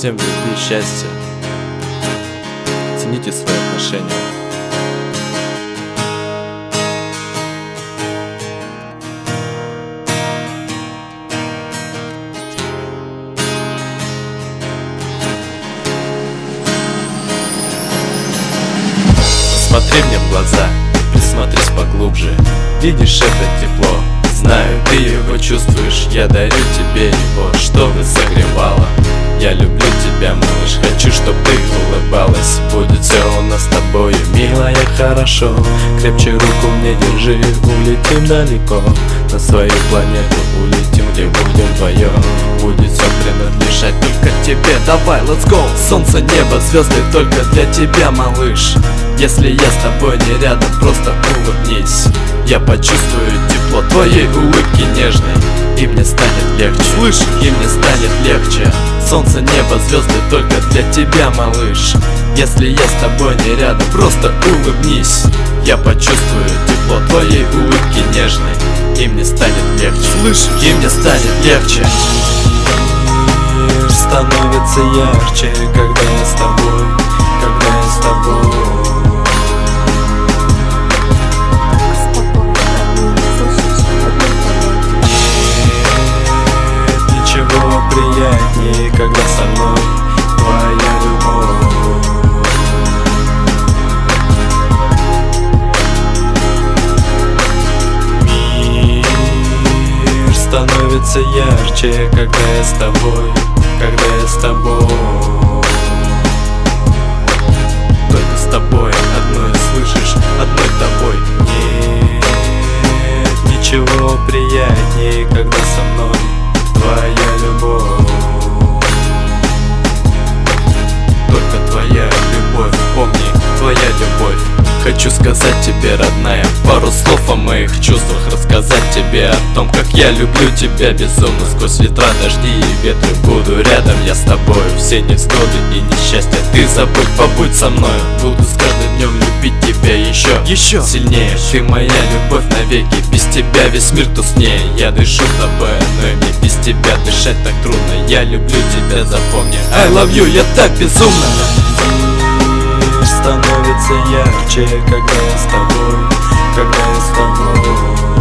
всем в любви счастья. Цените свои отношения. Смотри мне в глаза, присмотрись поглубже. Видишь это тепло, знаю, ты его чувствуешь. Я дарю тебе его, чтобы согревало. Я люблю тебя, малыш, хочу, чтобы ты улыбалась. Будет все у нас с тобою, милая, хорошо. Крепче руку мне держи, улетим далеко. На свою планету улетим, где будем вдвоем. Будет все принадлежать только тебе, давай, let's go. Солнце, небо, звезды только для тебя, малыш. Если я с тобой не рядом, просто улыбнись. Я почувствую тепло твоей улыбки нежной, и мне станет легче. Слышишь? И мне станет легче. Солнце, небо, звезды только для тебя, малыш. Если я с тобой не рядом, просто улыбнись. Я почувствую тепло твоей улыбки нежной, и мне станет легче. Слышишь? И мне станет легче. Мир становится ярче, когда я с тобой, когда я с тобой. Приятнее, когда со мной твоя любовь. Мир становится ярче, когда я с тобой, когда я с тобой. Только с тобой, одной, слышишь, одной тобой. Нет ничего приятнее, когда со мной твоя любовь. Только твоя любовь, помни, твоя любовь. Хочу сказать тебе, родная, пару слов о моих чувствах. Рассказать тебе о том, как я люблю тебя безумно. Сквозь ветра, дожди и ветры буду рядом я с тобой. Все невзгоды и несчастья ты забудь, побудь со мной. Буду с каждым днем любить тебя еще сильнее. Ты моя любовь навеки, без тебя весь мир туснее. Я дышу тобой, но и мне без тебя дышать так трудно. Я люблю тебя, запомни, I love you, я так безумно. Мир становится ярче, когда я с тобой, когда я с тобой.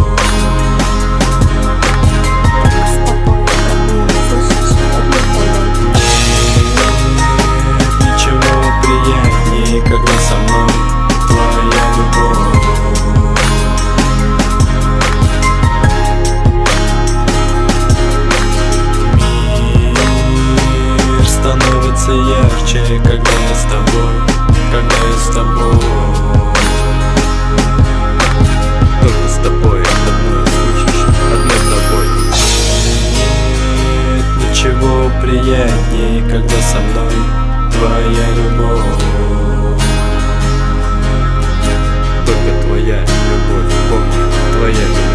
Нет ничего приятнее, когда со мной твоя любовь. Мир становится ярче, когда я с тобой, когда я с тобой. Только с тобой, одной, слышишь, одной тобой. Нет ничего приятнее, когда со мной твоя любовь. Только твоя любовь, помни, твоя любовь.